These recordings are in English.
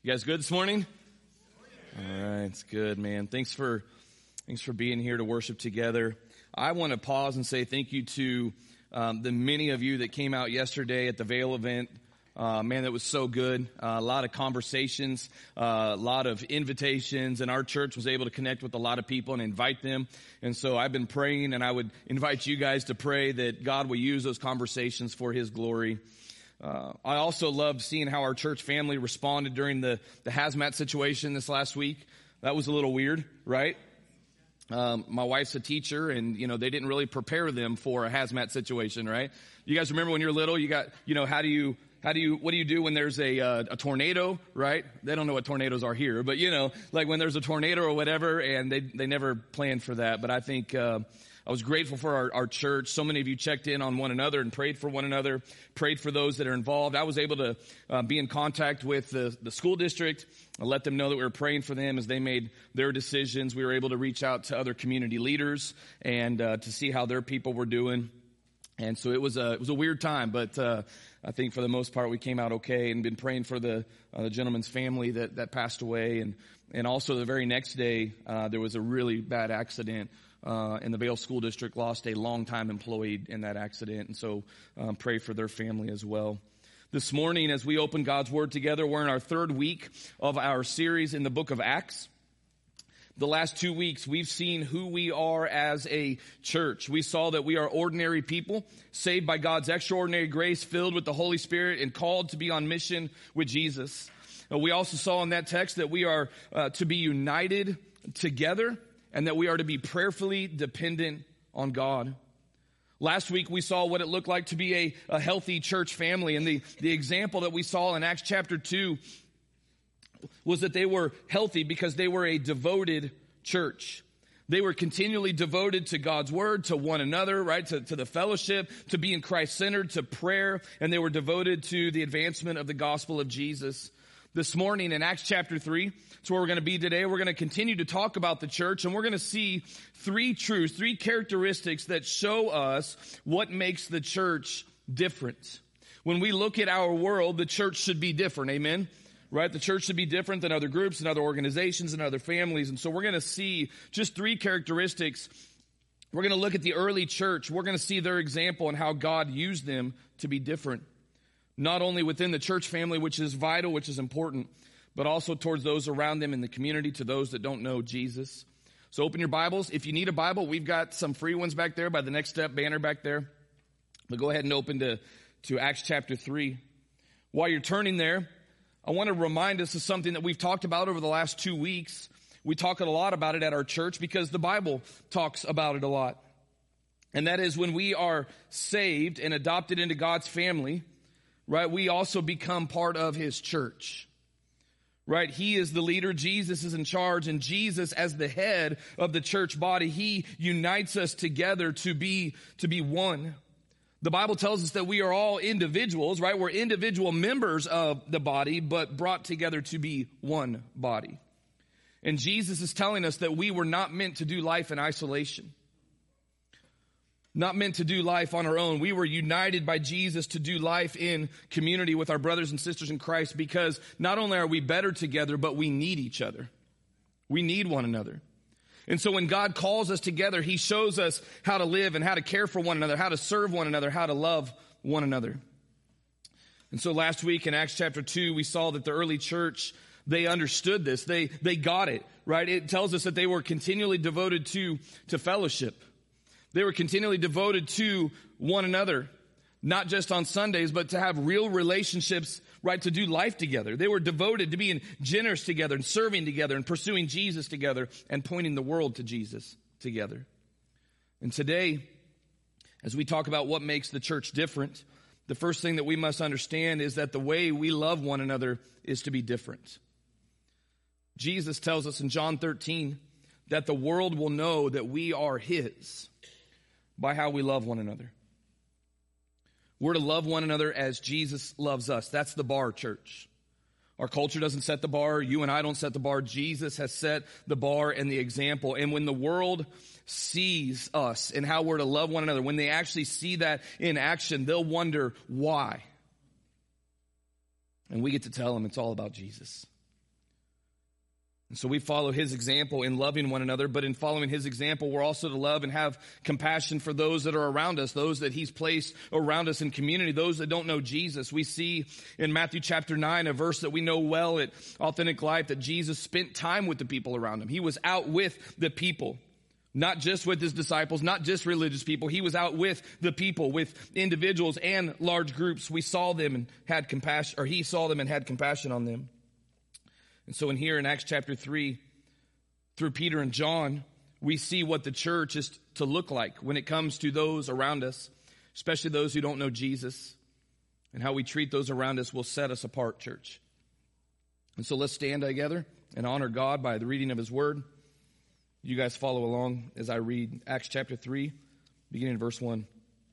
You guys good this morning? All right, it's good, man. Thanks for being here to worship together. I want to pause and say thank you to the many of you that came out yesterday at the Vail event. Man, that was so good. A lot of conversations, a lot of invitations, and our church was able to connect with a lot of people and invite them. And so I've been praying, and I would invite you guys to pray that God will use those conversations for His glory. I also loved seeing how our church family responded during the hazmat situation this last week. That was a little weird, right? My wife's a teacher, and, they didn't really prepare them for a hazmat situation, right? You guys remember when you're little, you got, what do you do when there's a tornado, right? They don't know what tornadoes are here, but like when there's a tornado or whatever, and they never planned for that. But I think, I was grateful for our church. So many of you checked in on one another and prayed for one another, prayed for those that are involved. I was able to be in contact with the school district. I let them know that we were praying for them as they made their decisions. We were able to reach out to other community leaders and to see how their people were doing. And so it was a weird time, but I think for the most part we came out okay, and been praying for the gentleman's family that passed away. And also the very next day there was a really bad accident. And the Vail School District lost a longtime employee in that accident. And so pray for their family as well. This morning, as we open God's Word together, we're in our third week of our series in the book of Acts. The last 2 weeks, we've seen who we are as a church. We saw that we are ordinary people, saved by God's extraordinary grace, filled with the Holy Spirit, and called to be on mission with Jesus. We also saw in that text that we are to be united together, and that we are to be prayerfully dependent on God. Last week, we saw what it looked like to be a healthy church family. And the example that we saw in Acts chapter 2 was that they were healthy because they were a devoted church. They were continually devoted to God's word, to one another, right? To the fellowship, to being Christ-centered, to prayer. And they were devoted to the advancement of the gospel of Jesus. This morning in Acts chapter 3, that's where we're going to be today. We're going to continue to talk about the church, and we're going to see three truths, three characteristics that show us what makes the church different. When we look at our world, the church should be different, amen? Right? The church should be different than other groups and other organizations and other families. And so we're going to see just three characteristics. We're going to look at the early church. We're going to see their example and how God used them to be different. Not only within the church family, which is vital, which is important, but also towards those around them in the community, to those that don't know Jesus. So open your Bibles. If you need a Bible, we've got some free ones back there by the Next Step banner back there. But go ahead and open to Acts chapter 3. While you're turning there, I want to remind us of something that we've talked about over the last 2 weeks. We talk a lot about it at our church because the Bible talks about it a lot. And that is when we are saved and adopted into God's family, right, we also become part of His church, right? He is the leader. Jesus is in charge, and Jesus, as the head of the church body, He unites us together to be one. The Bible tells us that we are all individuals, right? We're individual members of the body, but brought together to be one body. And Jesus is telling us that we were not meant to do life in isolation. Not meant to do life on our own. We were united by Jesus to do life in community with our brothers and sisters in Christ, because not only are we better together, but we need each other. We need one another. And so when God calls us together, He shows us how to live and how to care for one another, how to serve one another, how to love one another. And so last week in Acts chapter 2, we saw that the early church, they understood this. They got it, right? It tells us that they were continually devoted to fellowship. They were continually devoted to one another, not just on Sundays, but to have real relationships, right, to do life together. They were devoted to being generous together and serving together and pursuing Jesus together and pointing the world to Jesus together. And today, as we talk about what makes the church different, the first thing that we must understand is that the way we love one another is to be different. Jesus tells us in John 13 that the world will know that we are His by how we love one another. We're to love one another as Jesus loves us. That's the bar, church. Our culture doesn't set the bar. You and I don't set the bar. Jesus has set the bar and the example. And when the world sees us and how we're to love one another, when they actually see that in action, they'll wonder why. And we get to tell them it's all about Jesus. And so we follow his example in loving one another, but in following his example, we're also to love and have compassion for those that are around us, those that he's placed around us in community, those that don't know Jesus. We see in Matthew chapter 9, a verse that we know well at Authentic Life, that Jesus spent time with the people around him. He was out with the people, not just with his disciples, not just religious people. He was out with the people, with individuals and large groups. We saw them and had compassion, or he saw them and had compassion on them. And so in here in Acts chapter 3, through Peter and John, we see what the church is to look like when it comes to those around us, especially those who don't know Jesus. And how we treat those around us will set us apart, church. And so let's stand together and honor God by the reading of his word. You guys follow along as I read Acts chapter 3, beginning in verse 1.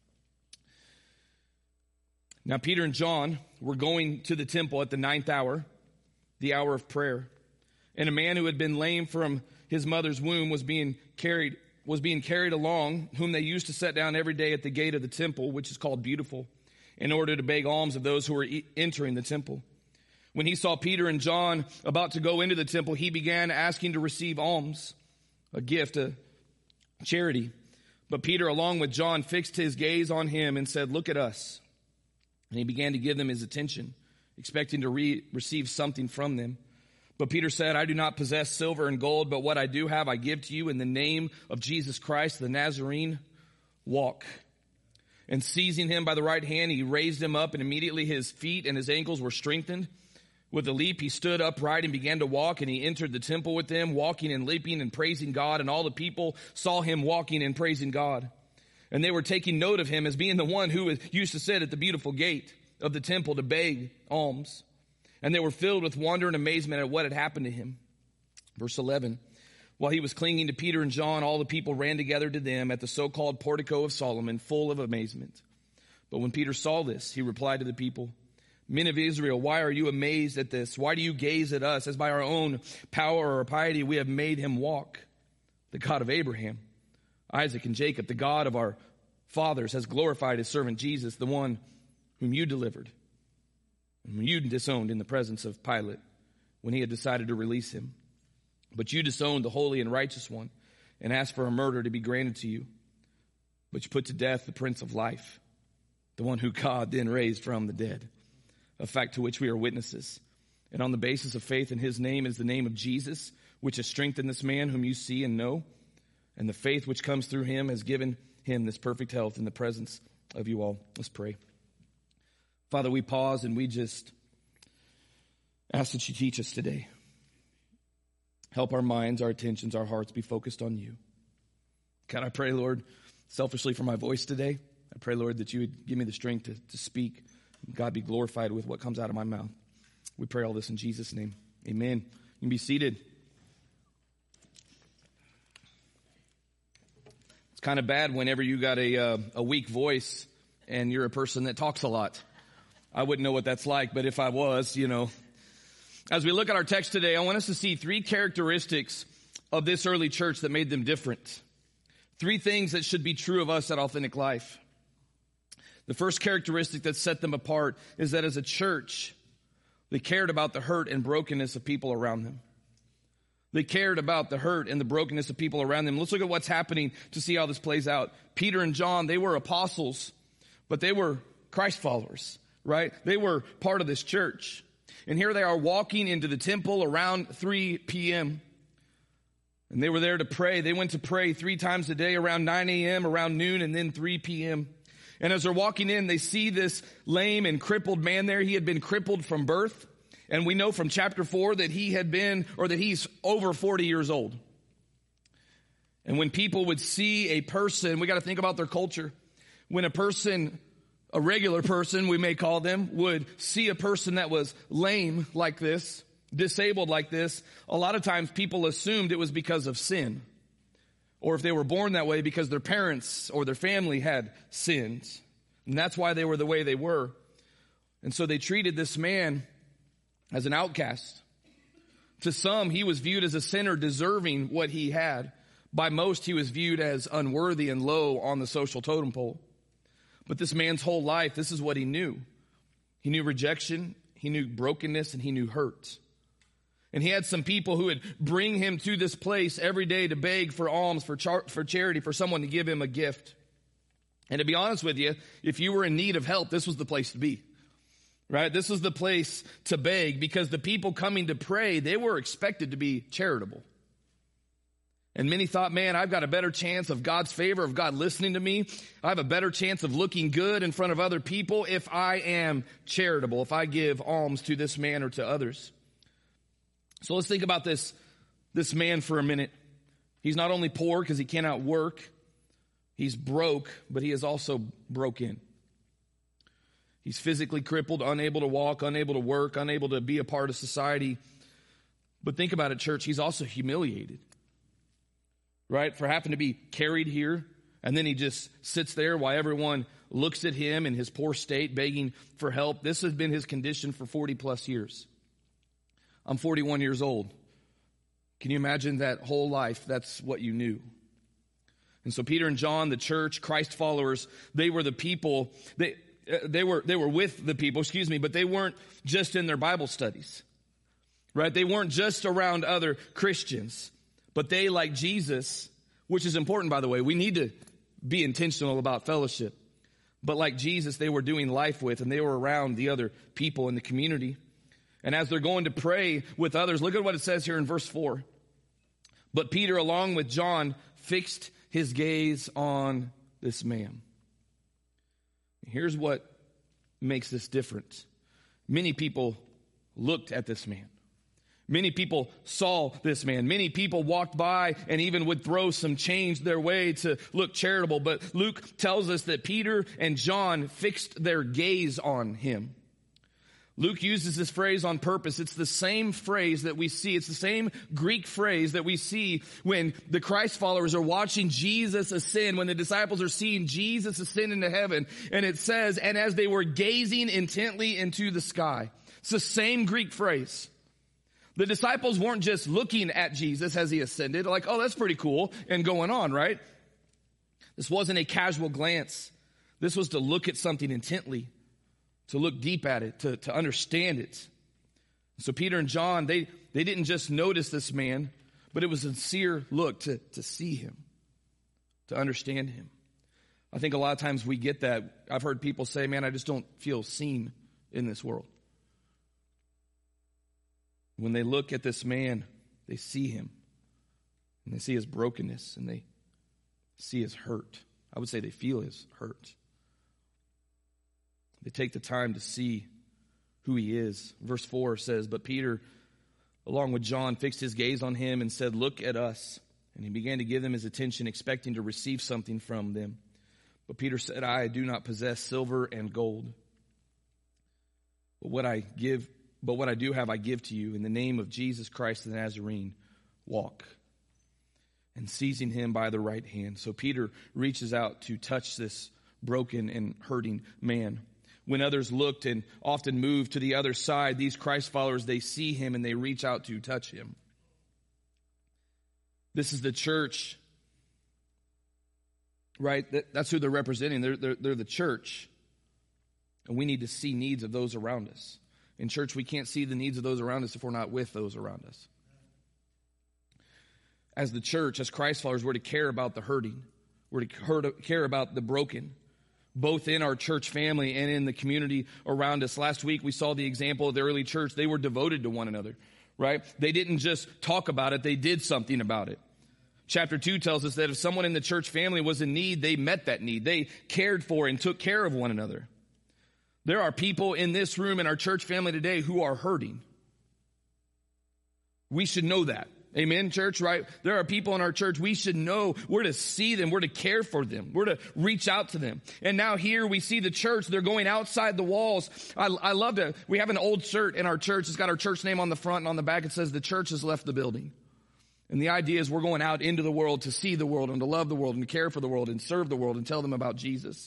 Now Peter and John were going to the temple at the 9th hour, the hour of prayer. And a man who had been lame from his mother's womb was being carried along, whom they used to set down every day at the gate of the temple, which is called Beautiful, in order to beg alms of those who were entering the temple. When he saw Peter and John about to go into the temple, he began asking to receive alms, a gift, a charity. But Peter, along with John, fixed his gaze on him and said, "Look at us." And he began to give them his attention, expecting to receive something from them. But Peter said, "I do not possess silver and gold, but what I do have I give to you. In the name of Jesus Christ, the Nazarene, walk." And seizing him by the right hand, he raised him up, and immediately his feet and his ankles were strengthened. With a leap, he stood upright and began to walk, and he entered the temple with them, walking and leaping and praising God. And all the people saw him walking and praising God. And they were taking note of him as being the one who used to sit at the Beautiful gate of the temple to beg alms. And they were filled with wonder and amazement at what had happened to him. Verse 11, while he was clinging to Peter and John, all the people ran together to them at the so-called portico of Solomon, full of amazement. But when Peter saw this, he replied to the people, "Men of Israel, why are you amazed at this? Why do you gaze at us as by our own power or piety we have made him walk? The God of Abraham, Isaac, and Jacob, the God of our fathers, has glorified his servant Jesus, the one whom you delivered, and whom you disowned in the presence of Pilate when he had decided to release him. But you disowned the holy and righteous one and asked for a murder to be granted to you. But you put to death the Prince of Life, the one who God then raised from the dead, a fact to which we are witnesses. And on the basis of faith in his name is the name of Jesus, which has strengthened this man whom you see and know. And the faith which comes through him has given him this perfect health in the presence of you all." Let's pray. Father, we pause and we just ask that you teach us today. Help our minds, our attentions, our hearts be focused on you. God, I pray, Lord, selfishly for my voice today. I pray, Lord, that you would give me the strength to speak. God, be glorified with what comes out of my mouth. We pray all this in Jesus' name. Amen. You can be seated. It's kind of bad whenever you got a weak voice and you're a person that talks a lot. I wouldn't know what that's like, but if I was, As we look at our text today, I want us to see 3 characteristics of this early church that made them different. 3 things that should be true of us at Authentic Life. The first characteristic that set them apart is that as a church, they cared about the hurt and brokenness of people around them. They cared about the hurt and the brokenness of people around them. Let's look at what's happening to see how this plays out. Peter and John, they were apostles, but they were Christ followers, right? They were part of this church. And here they are walking into the temple around 3 p.m. And they were there to pray. They went to pray 3 times a day, around 9 a.m., around noon, and then 3 p.m. And as they're walking in, they see this lame and crippled man there. He had been crippled from birth. And we know from chapter 4 that he's over 40 years old. And when people would see a person, we got to think about their culture. When a regular person, we may call them, would see a person that was lame like this, disabled like this, a lot of times people assumed it was because of sin. Or if they were born that way because their parents or their family had sinned. And that's why they were the way they were. And so they treated this man as an outcast. To some, he was viewed as a sinner deserving what he had. By most, he was viewed as unworthy and low on the social totem pole. But this man's whole life, this is what he knew. He knew rejection, he knew brokenness, and he knew hurt. And he had some people who would bring him to this place every day to beg for alms, for charity, for someone to give him a gift. And to be honest with you, if you were in need of help, this was the place to be. Right? This was the place to beg, because the people coming to pray, they were expected to be charitable. And many thought, man, I've got a better chance of God's favor, of God listening to me. I have a better chance of looking good in front of other people if I am charitable, if I give alms to this man or to others. So let's think about this man for a minute. He's not only poor because he cannot work, he's broke, but he is also broken. He's physically crippled, unable to walk, unable to work, unable to be a part of society. But think about it, church, he's also humiliated. Right? For having to be carried here, and then he just sits there while everyone looks at him in his poor state, begging for help. This has been his condition for 40 plus years. I'm 41 years old. Can you imagine that whole life? That's what you knew. And so Peter and John, the church, Christ followers, they were the people, they were with the people, but they weren't just in their Bible studies. Right? They weren't just around other Christians. But they, like Jesus, which is important, by the way, we need to be intentional about fellowship. But like Jesus, they were doing life with, and they were around the other people in the community. And as they're going to pray with others, look at what it says here in verse 4. But Peter, along with John, fixed his gaze on this man. Here's what makes this different. Many people looked at this man. Many people saw this man. Many people walked by and even would throw some change their way to look charitable. But Luke tells us that Peter and John fixed their gaze on him. Luke uses this phrase on purpose. It's the same phrase that we see. It's the same Greek phrase that we see when the Christ followers are watching Jesus ascend, when the disciples are seeing Jesus ascend into heaven. And it says, and as they were gazing intently into the sky. It's the same Greek phrase. The disciples weren't just looking at Jesus as he ascended, like, oh, that's pretty cool, and going on, right? This wasn't a casual glance. This was to look at something intently, to look deep at it, to understand it. So Peter and John, they didn't just notice this man, but it was a sincere look to see him, to understand him. I think a lot of times we get that. I've heard people say, man, I just don't feel seen in this world. When they look at this man, they see him, and they see his brokenness, and they see his hurt. I would say they feel his hurt. They take the time to see who he is. Verse 4 says, but Peter, along with John, fixed his gaze on him and said, look at us. And he began to give them his attention, expecting to receive something from them. But Peter said, I do not possess silver and gold. But what I do have, I give to you. In the name of Jesus Christ the Nazarene, walk. And seizing him by the right hand. So Peter reaches out to touch this broken and hurting man. When others looked and often moved to the other side, these Christ followers, they see him and they reach out to touch him. This is the church, right? That's who they're representing. They're the church. And we need to see needs of those around us. In church, we can't see the needs of those around us if we're not with those around us. As the church, as Christ followers, we're to care about the hurting. We're to care about the broken, both in our church family and in the community around us. Last week, we saw the example of the early church. They were devoted to one another, right? They didn't just talk about it. They did something about it. Chapter 2 tells us that if someone in the church family was in need, they met that need. They cared for and took care of one another. There are people in this room in our church family today who are hurting. We should know that. Amen, church, right? There are people in our church, we should know we're to see them, we're to care for them, we're to reach out to them. And now here we see the church, they're going outside the walls. I love it. We have an old shirt in our church. It's got our church name on the front, and on the back it says the church has left the building. And the idea is we're going out into the world to see the world and to love the world and to care for the world and serve the world and tell them about Jesus.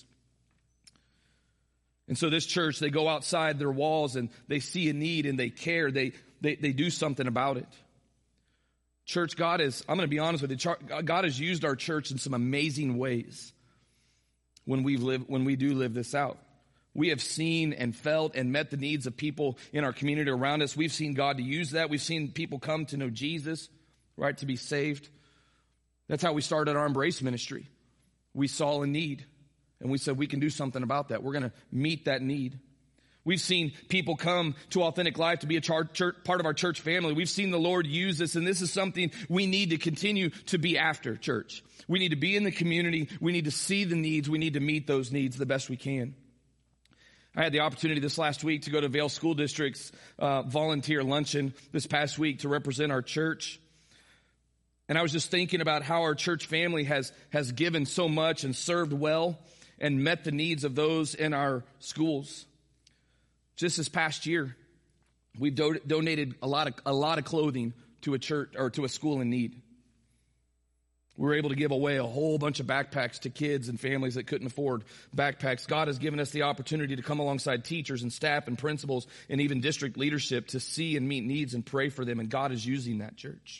And so this church, they go outside their walls and they see a need and they care. They do something about it. Church, I'm going to be honest with you, God has used our church in some amazing ways when we do live this out. We have seen and felt and met the needs of people in our community around us. We've seen God to use that. We've seen people come to know Jesus, right, to be saved. That's how we started our Embrace ministry. We saw a need, and we said we can do something about that. We're going to meet that need. We've seen people come to Authentic Life to be a part of our church family. We've seen the Lord use this, and this is something we need to continue to be after, church. We need to be in the community. We need to see the needs. We need to meet those needs the best we can. I had the opportunity this last week to go to Vail School District's volunteer luncheon this past week to represent our church. And I was just thinking about how our church family has given so much and served well and met the needs of those in our schools. Just this past year, we've donated a lot of clothing to a church or to a school in need. We were able to give away a whole bunch of backpacks to kids and families that couldn't afford backpacks. God has given us the opportunity to come alongside teachers and staff and principals and even district leadership to see and meet needs and pray for them. And God is using that, church.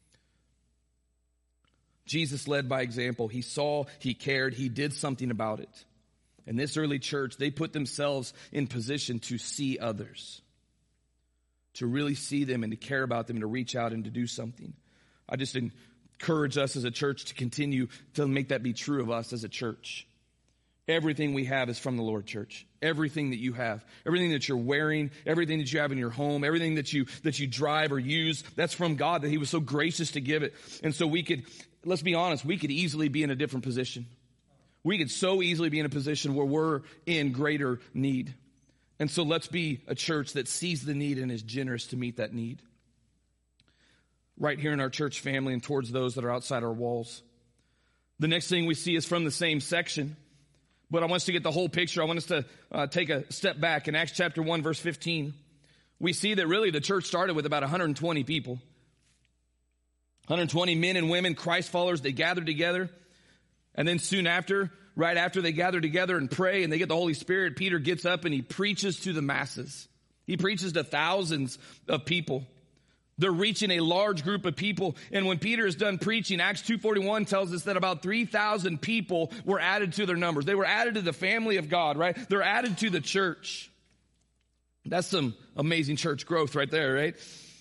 Jesus led by example. He saw, he cared, he did something about it. And this early church, they put themselves in position to see others, to really see them and to care about them and to reach out and to do something. I just encourage us as a church to continue to make that be true of us as a church. Everything we have is from the Lord, church. Everything that you have, everything that you're wearing, everything that you have in your home, everything that you drive or use, that's from God, that he was so gracious to give it. And so let's be honest, we could easily be in a different position. We could so easily be in a position where we're in greater need. And so let's be a church that sees the need and is generous to meet that need. Right here in our church family and towards those that are outside our walls. The next thing we see is from the same section. But I want us to get the whole picture. I want us to take a step back. In Acts chapter 1, verse 15, we see that really the church started with about 120 people. 120 men and women, Christ followers, they gathered together. And then soon after, right after they gather together and pray and they get the Holy Spirit, Peter gets up and he preaches to the masses. He preaches to thousands of people. They're reaching a large group of people. And when Peter is done preaching, Acts 2:41 tells us that about 3,000 people were added to their numbers. They were added to the family of God, right? They're added to the church. That's some amazing church growth right there, right?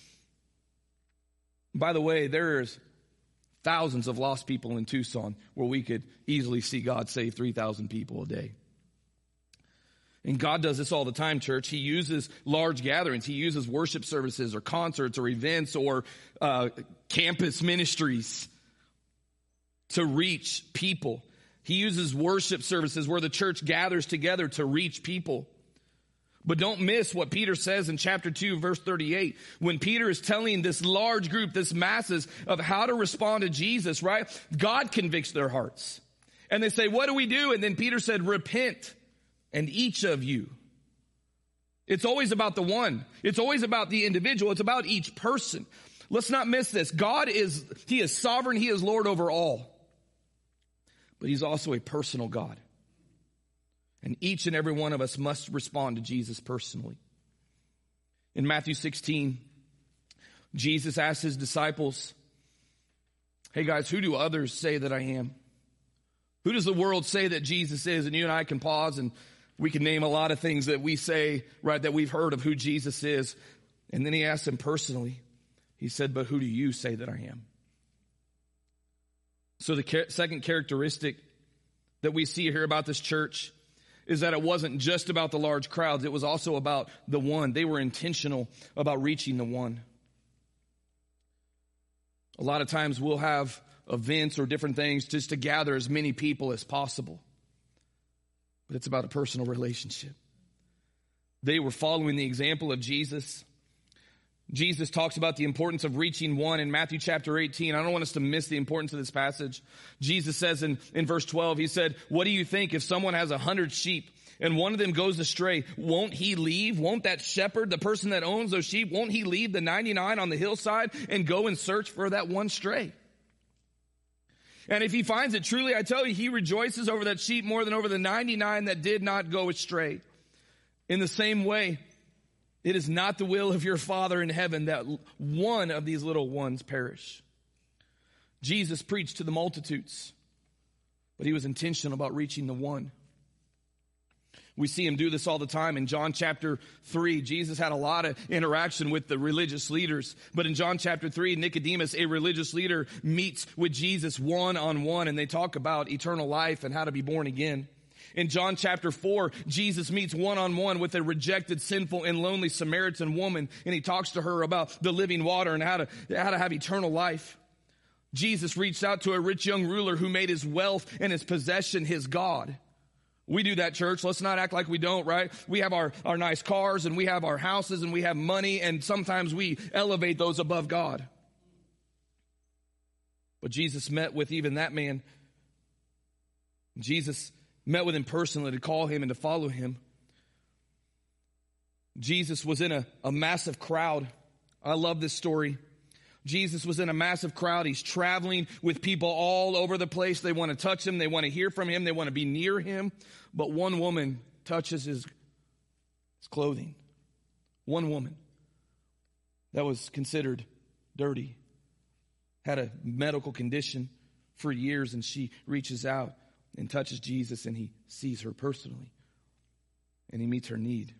By the way, there's thousands of lost people in Tucson where we could easily see God save 3,000 people a day. And God does this all the time, church. He uses large gatherings. He uses worship services or concerts or events or campus ministries to reach people. He uses worship services where the church gathers together to reach people. But don't miss what Peter says in chapter 2, verse 38. When Peter is telling this large group, this masses, of how to respond to Jesus, right? God convicts their hearts. And they say, what do we do? And then Peter said, repent, and each of you. It's always about the one. It's always about the individual. It's about each person. Let's not miss this. He is sovereign. He is Lord over all. But he's also a personal God. And each and every one of us must respond to Jesus personally. In Matthew 16, Jesus asked his disciples, hey guys, who do others say that I am? Who does the world say that Jesus is? And you and I can pause and we can name a lot of things that we say, right, that we've heard of who Jesus is. And then he asked them personally. He said, but who do you say that I am? So the second characteristic that we see here about this church is that it wasn't just about the large crowds. It was also about the one. They were intentional about reaching the one. A lot of times we'll have events or different things just to gather as many people as possible. But it's about a personal relationship. They were following the example of Jesus. Jesus talks about the importance of reaching one in Matthew chapter 18. I don't want us to miss the importance of this passage. Jesus says in verse 12, he said, what do you think if someone has 100 sheep and one of them goes astray? Won't he leave? Won't that shepherd, the person that owns those sheep, won't he leave the 99 on the hillside and go and search for that one stray? And if he finds it, truly I tell you, he rejoices over that sheep more than over the 99 that did not go astray. In the same way, it is not the will of your Father in heaven that one of these little ones perish. Jesus preached to the multitudes, but he was intentional about reaching the one. We see him do this all the time. In John chapter 3, Jesus had a lot of interaction with the religious leaders. But in John chapter 3, Nicodemus, a religious leader, meets with Jesus one-on-one, and they talk about eternal life and how to be born again. In John chapter 4, Jesus meets one-on-one with a rejected, sinful, and lonely Samaritan woman, and he talks to her about the living water and how to have eternal life. Jesus reached out to a rich young ruler who made his wealth and his possession his God. We do that, church. Let's not act like we don't, right? We have our nice cars and we have our houses and we have money, and sometimes we elevate those above God. But Jesus met with even that man. Jesus met with him personally to call him and to follow him. Jesus was in a massive crowd. I love this story. Jesus was in a massive crowd. He's traveling with people all over the place. They want to touch him. They want to hear from him. They want to be near him. But one woman touches his clothing. One woman that was considered dirty, had a medical condition for years, and she reaches out and touches Jesus, and he sees her personally, and he meets her need.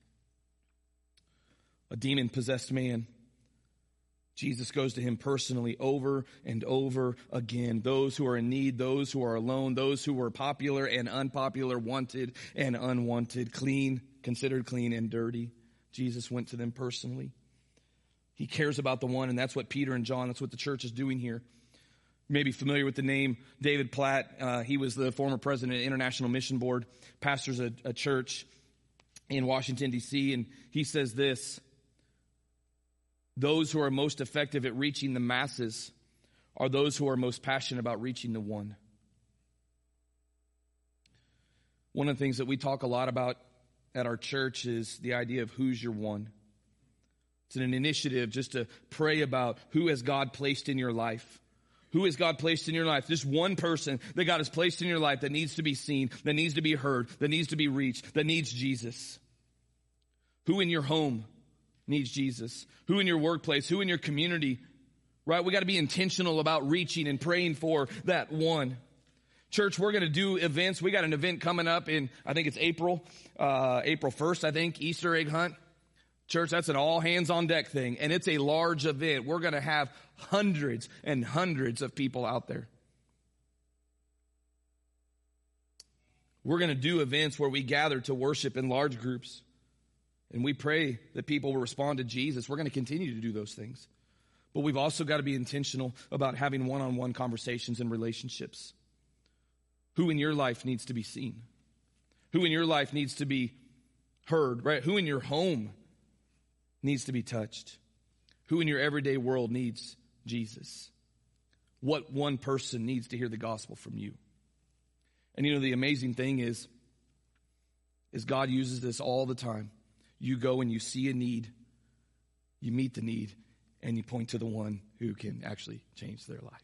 A demon-possessed man, Jesus goes to him personally over and over again. Those who are in need, those who are alone, those who are popular and unpopular, wanted and unwanted, clean, considered clean and dirty. Jesus went to them personally. He cares about the one, and that's what Peter and John, that's what the church is doing here. You may be familiar with the name David Platt. He was the former president of the International Mission Board, pastors a church in Washington, D.C., and he says this: those who are most effective at reaching the masses are those who are most passionate about reaching the one. One of the things that we talk a lot about at our church is the idea of who's your one. It's an initiative just to pray about who has God placed in your life. Who has God placed in your life? Just one person that God has placed in your life that needs to be seen, that needs to be heard, that needs to be reached, that needs Jesus. Who in your home needs Jesus? Who in your workplace? Who in your community? Right? We got to be intentional about reaching and praying for that one. Church, we're going to do events. We got an event coming up in, I think it's April 1st, I think, Easter egg hunt. Church, that's an all hands on deck thing, and it's a large event. We're going to have hundreds and hundreds of people out there. We're going to do events where we gather to worship in large groups, and we pray that people will respond to Jesus. We're going to continue to do those things. But we've also got to be intentional about having one-on-one conversations and relationships. Who in your life needs to be seen? Who in your life needs to be heard, right? Who in your home needs to be touched? Who in your everyday world needs Jesus? What one person needs to hear the gospel from you? And you know, the amazing thing is God uses this all the time. You go and you see a need, you meet the need, and you point to the one who can actually change their life.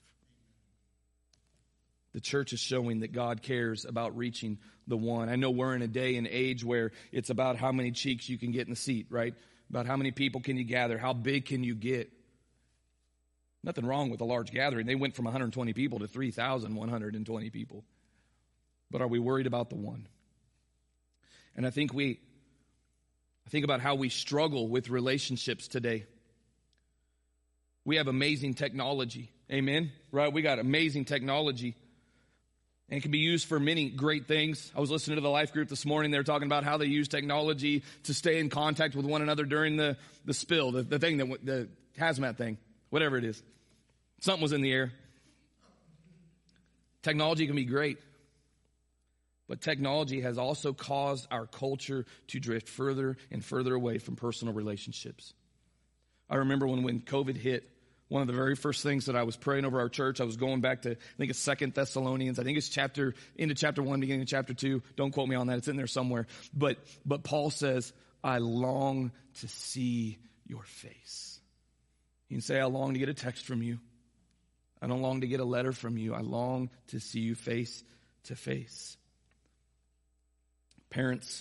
The church is showing that God cares about reaching the one. I know we're in a day and age where it's about how many cheeks you can get in the seat, right? About how many people can you gather? How big can you get? Nothing wrong with a large gathering. They went from 120 people to 3,120 people. But are we worried about the one? And I think about how we struggle with relationships today. We have amazing technology. Amen? Right? We got amazing technology. And it can be used for many great things. I was listening to the Life Group this morning. They were talking about how they use technology to stay in contact with one another during the spill, the thing, the hazmat thing, whatever it is. Something was in the air. Technology can be great. But technology has also caused our culture to drift further and further away from personal relationships. I remember when COVID hit, one of the very first things that I was praying over our church, I was going back to, I think it's 2 Thessalonians. I think it's into chapter 1, beginning of chapter 2. Don't quote me on that. It's in there somewhere. But Paul says, I long to see your face. You can say, I long to get a text from you. I don't long to get a letter from you. I long to see you face to face. Parents,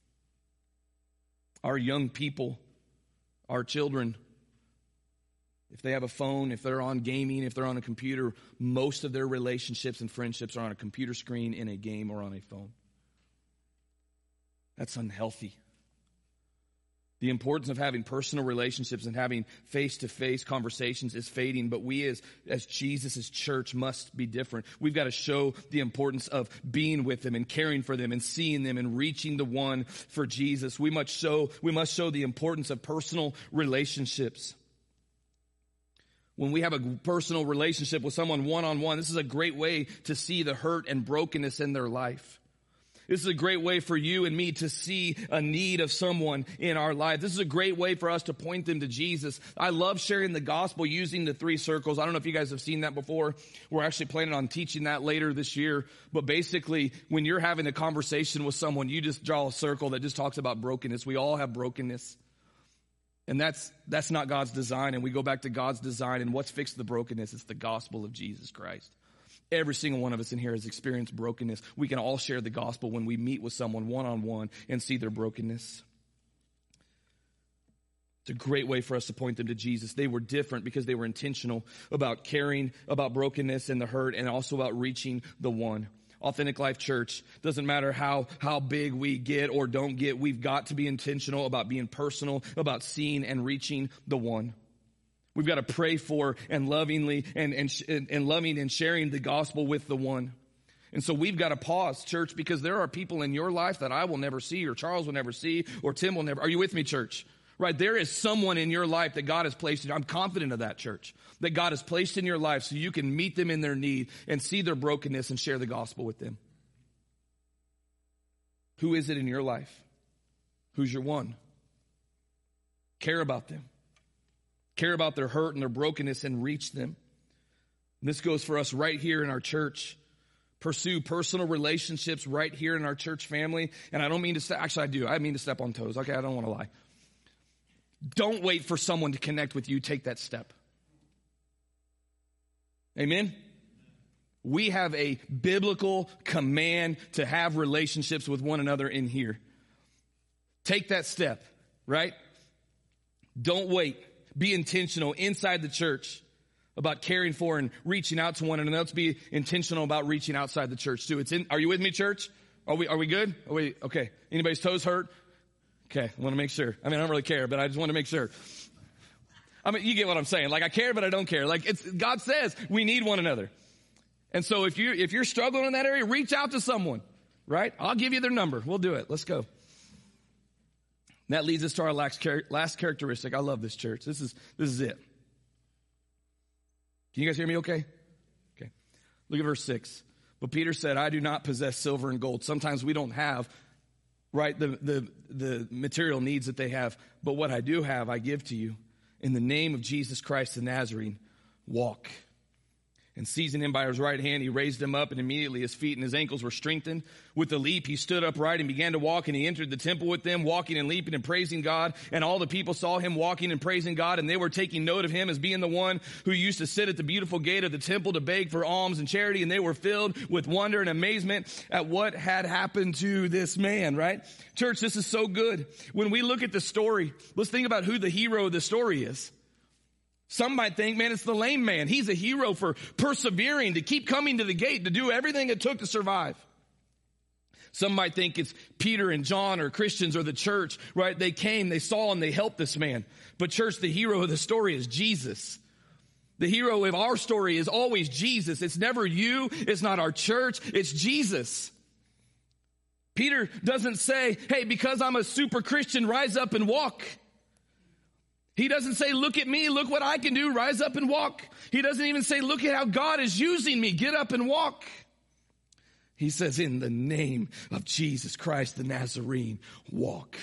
our young people, our children, if they have a phone, if they're on gaming, if they're on a computer, most of their relationships and friendships are on a computer screen, in a game, or on a phone. That's unhealthy. The importance of having personal relationships and having face-to-face conversations is fading, but we as Jesus' church must be different. We've got to show the importance of being with them and caring for them and seeing them and reaching the one for Jesus. We must show the importance of personal relationships. When we have a personal relationship with someone one-on-one, this is a great way to see the hurt and brokenness in their life. This is a great way for you and me to see a need of someone in our life. This is a great way for us to point them to Jesus. I love sharing the gospel using the 3 circles. I don't know if you guys have seen that before. We're actually planning on teaching that later this year. But basically, when you're having a conversation with someone, you just draw a circle that just talks about brokenness. We all have brokenness. And that's not God's design. And we go back to God's design. And what's fixed the brokenness? It's the gospel of Jesus Christ. Every single one of us in here has experienced brokenness. We can all share the gospel when we meet with someone one-on-one and see their brokenness. It's a great way for us to point them to Jesus. They were different because they were intentional about caring about brokenness and the hurt, and also about reaching the one. Authentic Life Church, doesn't matter how big we get or don't get, we've got to be intentional about being personal, about seeing and reaching the one. We've got to pray for and lovingly and loving and sharing the gospel with the one. And so we've got to pause, church, because there are people in your life that I will never see, or Charles will never see, or Tim will never. Are you with me, church? Right? There is someone in your life that God has placed in. I'm confident of that, church, that God has placed in your life so you can meet them in their need and see their brokenness and share the gospel with them. Who is it in your life? Who's your one? Care about them. Care about their hurt and their brokenness and reach them. And this goes for us right here in our church. Pursue personal relationships right here in our church family. And I don't mean to actually I do. I mean to step on toes. Okay, I don't want to lie. Don't wait for someone to connect with you. Take that step. Amen? We have a biblical command to have relationships with one another in here. Take that step, right? Don't wait. Be intentional inside the church about caring for and reaching out to one another. Let's be intentional about reaching outside the church too. Are you with me, church? Are we good? Okay. Anybody's toes hurt? Okay. I want to make sure. I mean, I don't really care, but I just want to make sure. I mean, you get what I'm saying. Like, I care, but I don't care. Like, God says we need one another. And so if you're struggling in that area, reach out to someone, right? I'll give you their number. We'll do it. Let's go. That leads us to our last characteristic. I love this, church. This is it. Can you guys hear me okay? Okay. Look at verse 6. But Peter said, I do not possess silver and gold. Sometimes we don't have, right, the material needs that they have. But what I do have, I give to you. In the name of Jesus Christ the Nazarene, walk. And seizing him by his right hand, he raised him up, and immediately his feet and his ankles were strengthened. With a leap, he stood upright and began to walk, and he entered the temple with them, walking and leaping and praising God. And all the people saw him walking and praising God, and they were taking note of him as being the one who used to sit at the beautiful gate of the temple to beg for alms and charity. And they were filled with wonder and amazement at what had happened to this man, right? Church, this is so good. When we look at the story, let's think about who the hero of the story is. Some might think, man, it's the lame man. He's a hero for persevering, to keep coming to the gate, to do everything it took to survive. Some might think it's Peter and John or Christians or the church, right? They came, they saw, and they helped this man. But church, the hero of the story is Jesus. The hero of our story is always Jesus. It's never you. It's not our church. It's Jesus. Peter doesn't say, hey, because I'm a super Christian, rise up and walk. He doesn't say, look at me, look what I can do, rise up and walk. He doesn't even say, look at how God is using me, get up and walk. He says, in the name of Jesus Christ the Nazarene, walk.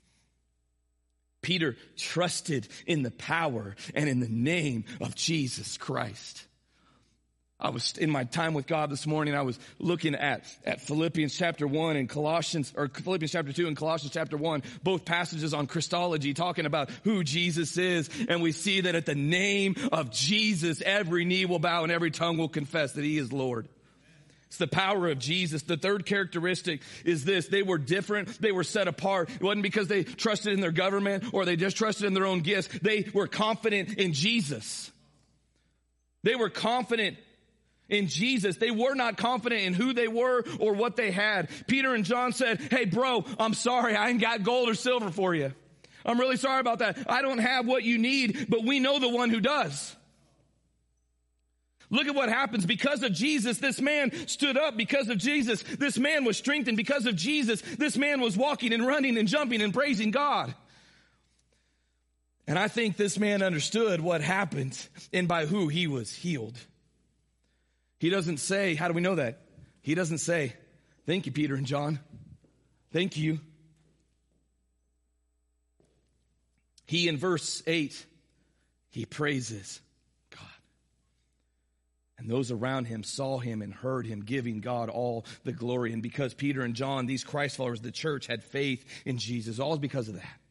Peter trusted in the power and in the name of Jesus Christ. I was in my time with God this morning. I was looking at Philippians chapter 1 and Philippians chapter 2 and Colossians chapter 1, both passages on Christology, talking about who Jesus is. And we see that at the name of Jesus, every knee will bow and every tongue will confess that he is Lord. It's the power of Jesus. The third characteristic is this. They were different. They were set apart. It wasn't because they trusted in their government or they just trusted in their own gifts. They were confident in Jesus. They were confident in Jesus. They were not confident in who they were or what they had. Peter and John said, hey bro, I'm sorry, I ain't got gold or silver for you. I'm really sorry about that. I don't have what you need, but we know the one who does. Look at what happens. Because of Jesus, this man stood up. Because of Jesus, this man was strengthened. Because of Jesus, this man was walking and running and jumping and praising God. And I think this man understood what happened and by who he was healed. He doesn't say, how do we know that? He doesn't say, thank you, Peter and John. Thank you. He, in verse 8, he praises God. And those around him saw him and heard him giving God all the glory. And because Peter and John, these Christ followers, the church, had faith in Jesus, all is because of that.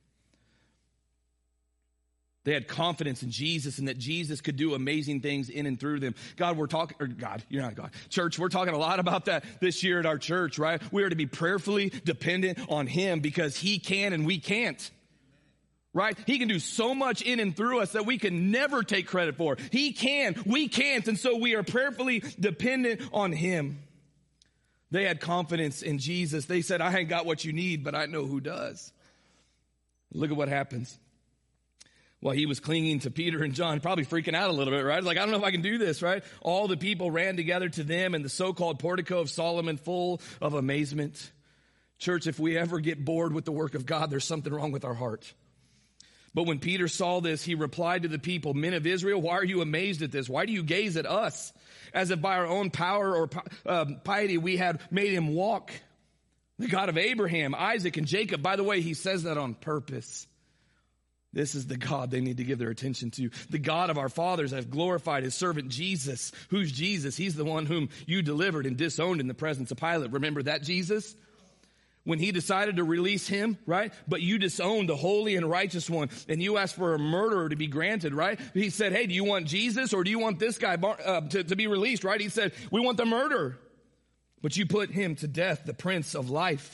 They had confidence in Jesus and that Jesus could do amazing things in and through them. God, you're not God. Church, we're talking a lot about that this year at our church, right? We are to be prayerfully dependent on him because he can and we can't. Right? He can do so much in and through us that we can never take credit for. He can, we can't, and so we are prayerfully dependent on him. They had confidence in Jesus. They said, I ain't got what you need, but I know who does. Look at what happens. Well, he was clinging to Peter and John, probably freaking out a little bit, right? Like, I don't know if I can do this, right? All the people ran together to them in the so-called portico of Solomon, full of amazement. Church, if we ever get bored with the work of God, there's something wrong with our heart. But when Peter saw this, he replied to the people, men of Israel, why are you amazed at this? Why do you gaze at us as if by our own power or piety we had made him walk? The God of Abraham, Isaac, and Jacob. By the way, he says that on purpose. This is the God they need to give their attention to. The God of our fathers has glorified his servant Jesus. Who's Jesus? He's the one whom you delivered and disowned in the presence of Pilate. Remember that Jesus? When he decided to release him, right? But you disowned the holy and righteous one, and you asked for a murderer to be granted, right? He said, hey, do you want Jesus or do you want this guy to be released, right? He said, we want the murderer. But you put him to death, the Prince of Life.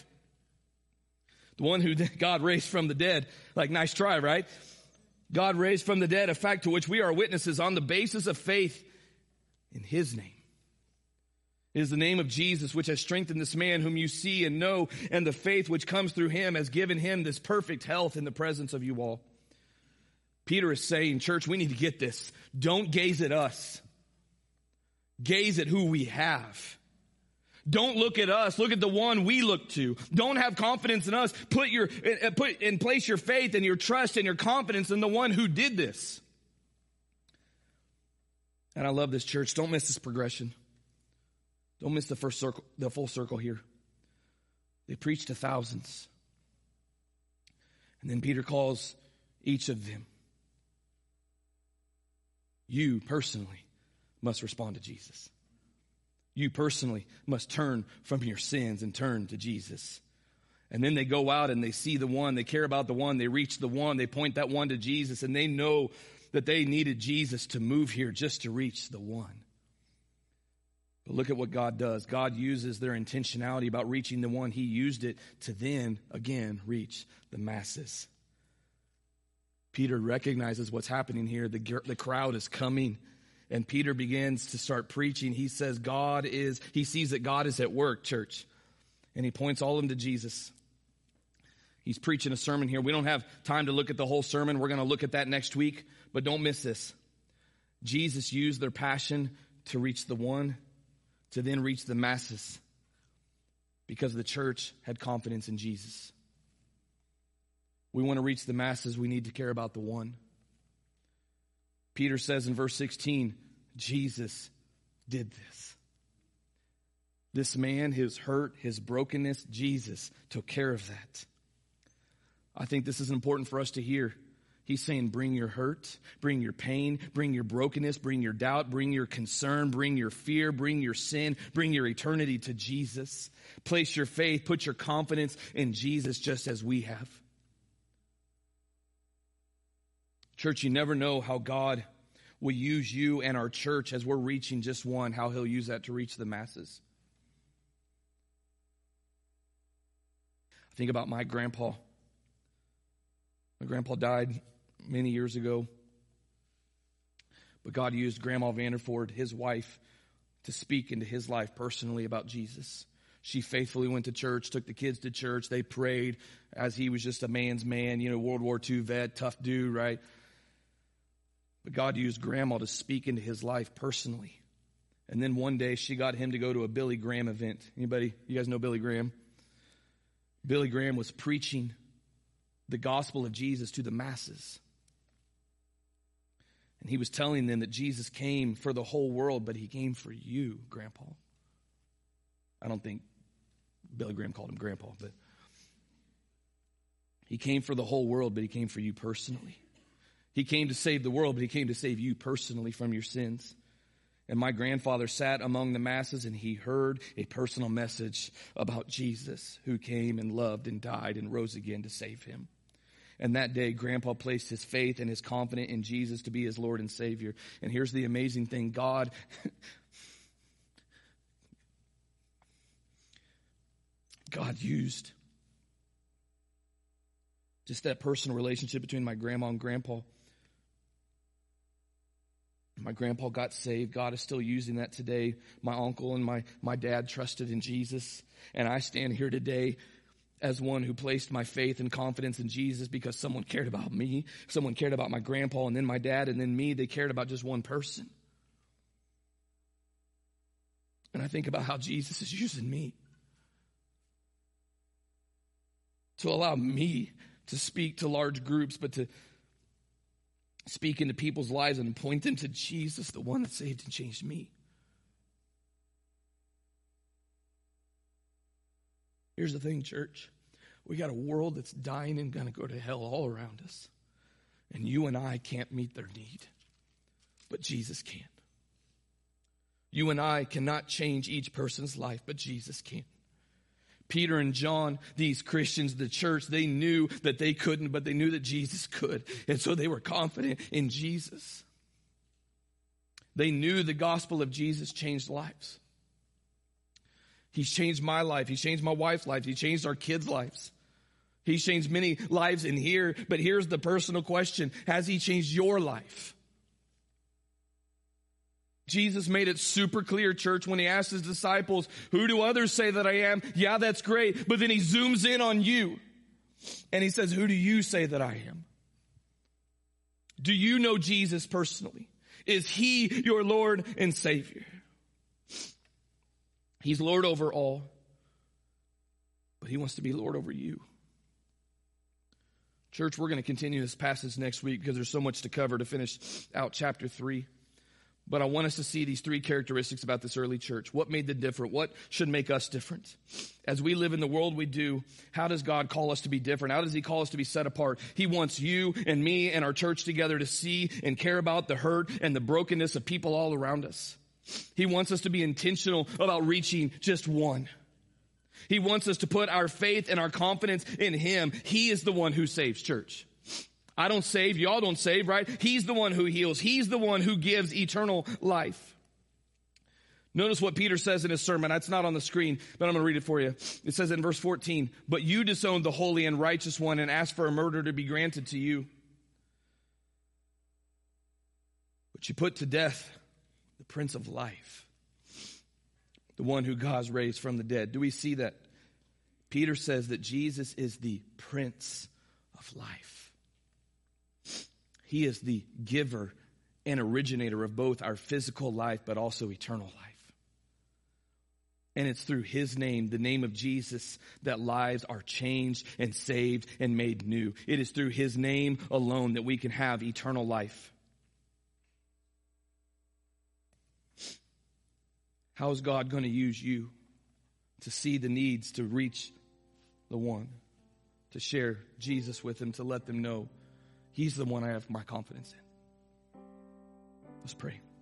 The one who God raised from the dead. Like, nice try, right? God raised from the dead, a fact to which we are witnesses on the basis of faith in his name. It is the name of Jesus which has strengthened this man whom you see and know, and the faith which comes through him has given him this perfect health in the presence of you all. Peter is saying, church, we need to get this. Don't gaze at us. Gaze at who we have. Don't look at us. Look at the one we look to. Don't have confidence in us. Put in place your faith and your trust and your confidence in the one who did this. And I love this, church. Don't miss this progression. Don't miss the full circle here. They preached to thousands. And then Peter calls each of them. You personally must respond to Jesus. You personally must turn from your sins and turn to Jesus. And then they go out and they see the one, they care about the one, they reach the one, they point that one to Jesus, and they know that they needed Jesus to move here just to reach the one. But look at what God does. God uses their intentionality about reaching the one. He used it to then, again, reach the masses. Peter recognizes what's happening here. The crowd is coming. And Peter begins to start preaching. He says he sees that God is at work, church. And he points all of them to Jesus. He's preaching a sermon here. We don't have time to look at the whole sermon. We're going to look at that next week. But don't miss this. Jesus used their passion to reach the one, to then reach the masses, because the church had confidence in Jesus. We want to reach the masses. We need to care about the one. Peter says in verse 16, Jesus did this. This man, his hurt, his brokenness, Jesus took care of that. I think this is important for us to hear. He's saying, bring your hurt, bring your pain, bring your brokenness, bring your doubt, bring your concern, bring your fear, bring your sin, bring your eternity to Jesus. Place your faith, put your confidence in Jesus just as we have. Church, you never know how God will use you and our church as we're reaching just one, how he'll use that to reach the masses. I think about my grandpa. My grandpa died many years ago. But God used Grandma Vanderford, his wife, to speak into his life personally about Jesus. She faithfully went to church, took the kids to church. They prayed as he was just a man's man, World War II vet, tough dude, right? But God used Grandma to speak into his life personally. And then one day she got him to go to a Billy Graham event. Anybody? You guys know Billy Graham? Billy Graham was preaching the gospel of Jesus to the masses. And he was telling them that Jesus came for the whole world, but he came for you, Grandpa. I don't think Billy Graham called him Grandpa, but he came for the whole world, but he came for you personally. He came to save the world, but he came to save you personally from your sins. And my grandfather sat among the masses and he heard a personal message about Jesus, who came and loved and died and rose again to save him. And that day, Grandpa placed his faith and his confidence in Jesus to be his Lord and Savior. And here's the amazing thing. God used just that personal relationship between my grandma and grandpa. My grandpa got saved. God is still using that today. My uncle and my dad trusted in Jesus. And I stand here today as one who placed my faith and confidence in Jesus because someone cared about me. Someone cared about my grandpa and then my dad and then me. They cared about just one person. And I think about how Jesus is using me to allow me to speak to large groups, but to speak into people's lives and point them to Jesus, the one that saved and changed me. Here's the thing, church. We got a world that's dying and going to go to hell all around us. And you and I can't meet their need. But Jesus can. You and I cannot change each person's life, but Jesus can. Peter and John, these Christians, the church, they knew that they couldn't, but they knew that Jesus could. And so they were confident in Jesus. They knew the gospel of Jesus changed lives. He's changed my life. He's changed my wife's life. He changed our kids' lives. He's changed many lives in here. But here's the personal question. Has he changed your life? Jesus made it super clear, church, when he asked his disciples, who do others say that I am? Yeah, that's great. But then he zooms in on you. And he says, who do you say that I am? Do you know Jesus personally? Is he your Lord and Savior? He's Lord over all. But he wants to be Lord over you. Church, we're going to continue this passage next week because there's so much to cover to finish out chapter 3. But I want us to see these three characteristics about this early church. What made them different? What should make us different? As we live in the world we do, how does God call us to be different? How does he call us to be set apart? He wants you and me and our church together to see and care about the hurt and the brokenness of people all around us. He wants us to be intentional about reaching just one. He wants us to put our faith and our confidence in him. He is the one who saves, church. I don't save, y'all don't save, right? He's the one who heals. He's the one who gives eternal life. Notice what Peter says in his sermon. It's not on the screen, but I'm going to read it for you. It says in verse 14, but you disowned the holy and righteous one and asked for a murder to be granted to you. But you put to death the Prince of Life, the one who God raised from the dead. Do we see that? Peter says that Jesus is the Prince of Life. He is the giver and originator of both our physical life, but also eternal life. And it's through his name, the name of Jesus, that lives are changed and saved and made new. It is through his name alone that we can have eternal life. How is God going to use you to see the needs, to reach the one, to share Jesus with them, to let them know he's the one I have my confidence in? Let's pray.